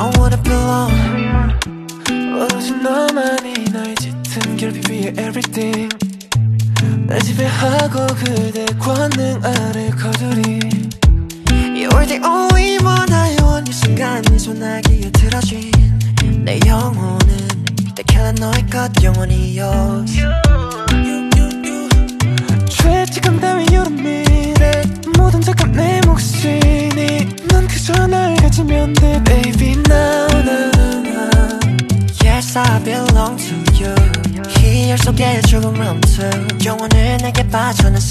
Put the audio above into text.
I wanna belong. 오직 너만이 나의 짙은 결핍 위에 everything. 날 지배하고 그대 권능 아래 거두리. You're the only one I want. 이 순간 네 손아귀에 틀어진 내 영혼은 떼켜난 너의 것 영원히 yours. 죄책감 따위 you don't need it. 모든 적합 내 몫이니 넌 그저 날 가지면 돼 baby now now now. Yes I belong to you. 희열 속에 조금 멈춰 영혼을 내게 바쳐 난